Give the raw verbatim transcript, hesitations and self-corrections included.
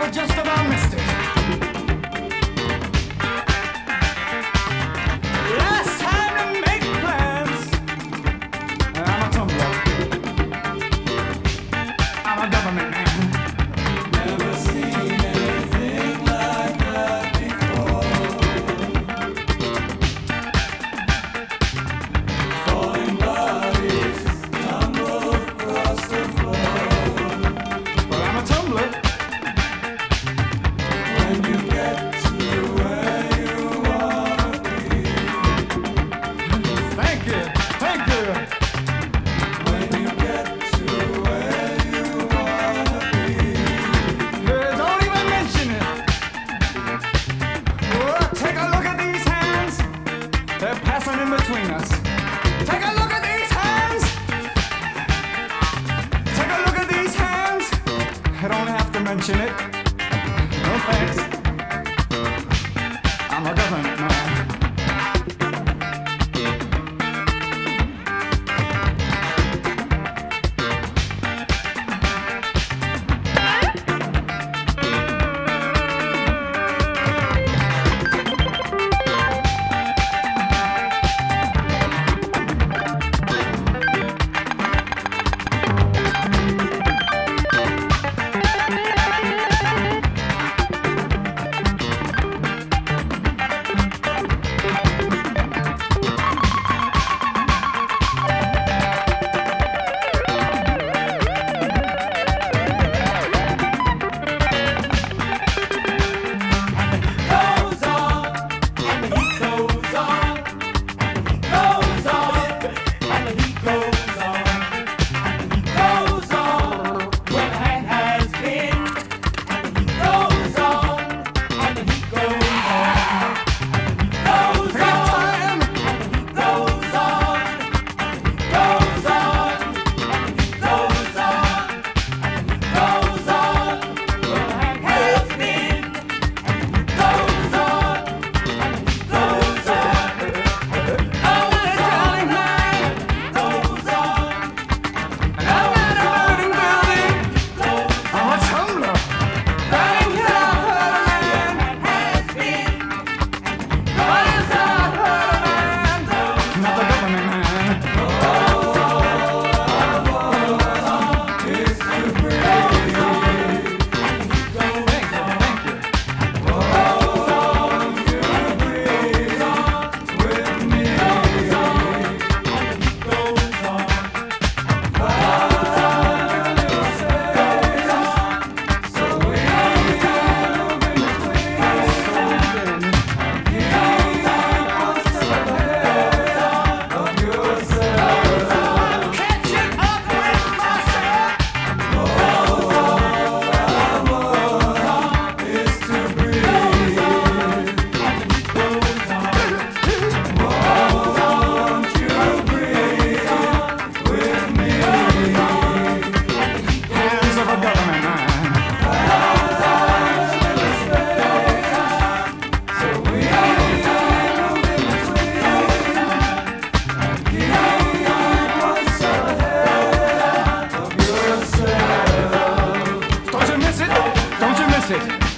I just about missed it. Last time to make plans. I'm a tumbler. I'm a government man. Never seen anything like that before. Falling bodies tumble across the floor. Well, I'm a tumbler. When you get to where you wanna be. Thank you. Thank you. When you get to where you wanna be. Yeah, don't even mention it. Oh, take a look at these hands. They're passing in between us. Take a look at these hands. Take a look at these hands. I don't have to mention it. No thanks. I'm a government man. Goes on, and the heat goes on, and the heat goes on, and the heat goes on, and the heat goes on. Where the hand has been, and the heat goes on, and the heat goes on, and the heat goes Take on, time. and the heat goes on, and the heat goes on, and the heat goes on, and the heat goes on. Where the hand has been, and the heat goes on, and the heat goes on, I'm not a jolly man. goes on, And I'm not a burning building. I'm a tumbler. Running till I've hurt a man. has been, Running till I've hurt a man. Not the government man. Thank you, thank you. Catching up with myself. Hands of a government man. Don't you miss it? Don't you miss it?